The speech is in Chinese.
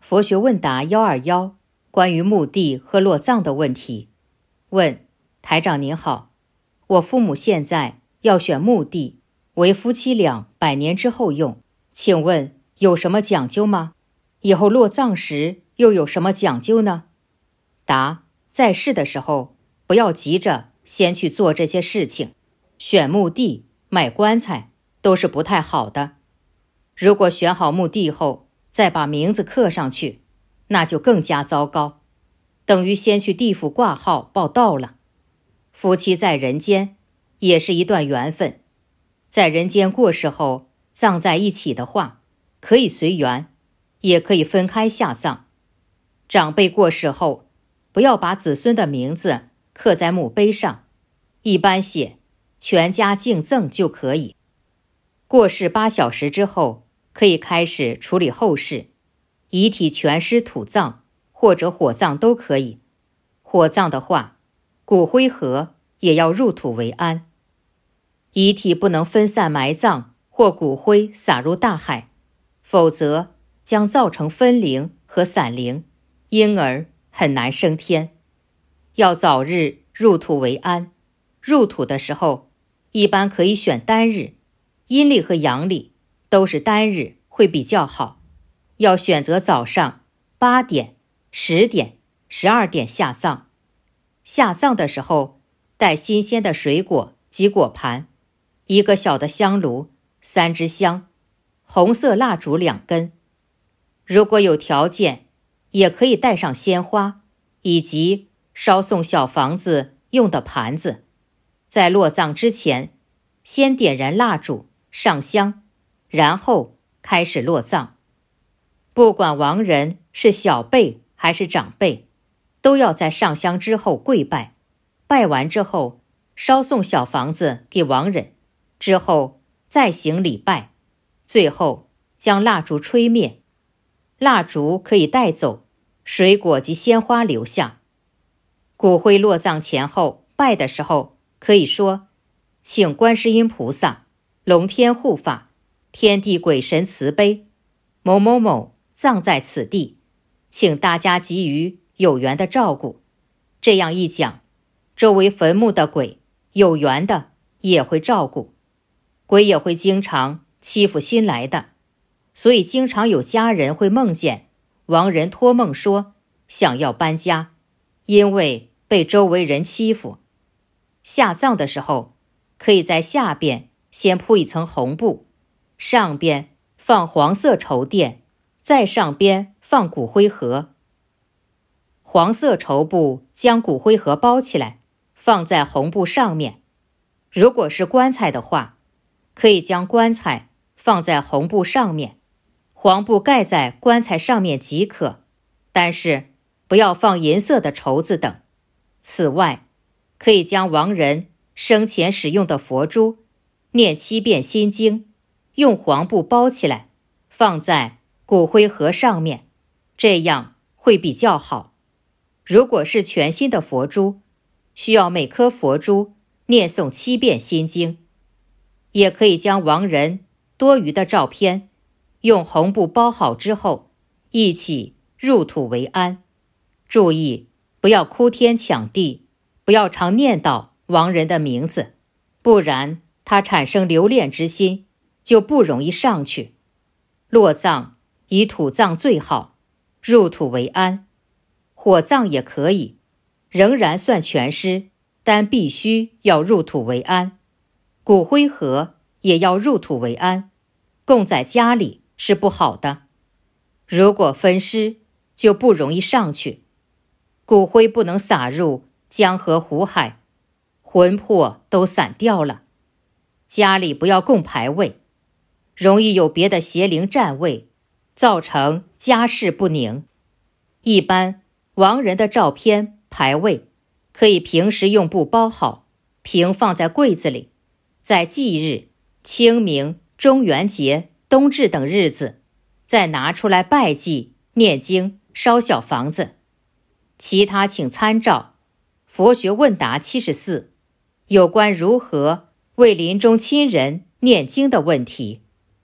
佛学问答121，关于墓地和落葬的问题。问：台长您好，我父母现在要选墓地，为夫妻俩100年之后用，请问有什么讲究吗？以后落葬时又有什么讲究呢？答：在世的时候不要急着先去做这些事情，选墓地、买棺材都是不太好的。如果选好墓地后再把名字刻上去，那就更加糟糕，等于先去地府挂号报到了。夫妻在人间也是一段缘分，在人间过世后葬在一起的话，可以随缘，也可以分开下葬。长辈过世后，不要把子孙的名字刻在墓碑上，一般写全家敬赠就可以。过世8小时之后，可以开始处理后事，遗体全尸土葬或者火葬都可以。火葬的话，骨灰盒也要入土为安。遗体不能分散埋葬或骨灰撒入大海，否则将造成分灵和散灵，因而很难升天。要早日入土为安。入土的时候，一般可以选单日，阴历和阳历都是单日会比较好。要选择早上8点、10点、12点下葬。下葬的时候，带新鲜的水果及果盘，1个小的香炉，3支香，红色蜡烛2根。如果有条件，也可以带上鲜花，以及烧送小房子用的盘子。在落葬之前，先点燃蜡烛，上香，然后开始落葬。不管亡人是小辈还是长辈，都要在上香之后跪拜，拜完之后烧送小房子给亡人，之后再行礼拜，最后将蜡烛吹灭。蜡烛可以带走，水果及鲜花留下。骨灰落葬前后拜的时候，可以说：请观世音菩萨、龙天护法、天地鬼神慈悲，某某某葬在此地，请大家给予有缘的照顾。这样一讲，周围坟墓的鬼有缘的也会照顾，鬼也会经常欺负新来的，所以经常有家人会梦见亡人托梦说想要搬家，因为被周围人欺负。下葬的时候，可以在下边先铺一层红布，上边放黄色绸垫，在上边放骨灰盒。黄色绸布将骨灰盒包起来，放在红布上面。如果是棺材的话，可以将棺材放在红布上面，黄布盖在棺材上面即可，但是不要放银色的绸子等。此外，可以将亡人生前使用的佛珠念7遍心经，用黄布包起来，放在骨灰盒上面，这样会比较好。如果是全新的佛珠，需要每颗佛珠念诵7遍心经。也可以将亡人多余的照片用红布包好之后，一起入土为安。注意，不要哭天抢地，不要常念叨亡人的名字，不然他产生留恋之心，就不容易上去。落葬以土葬最好，入土为安。火葬也可以，仍然算全尸，但必须要入土为安。骨灰盒也要入土为安，供在家里是不好的。如果分尸，就不容易上去。骨灰不能撒入江河湖海，魂魄都散掉了。家里不要供牌位，容易有别的邪灵占位，造成家事不宁。一般亡人的照片、牌位可以平时用布包好，平放在柜子里，在忌日、清明、中元节、冬至等日子，再拿出来拜祭、念经、烧小房子。其他请参照佛学问答74有关如何为临终亲人念经的问题。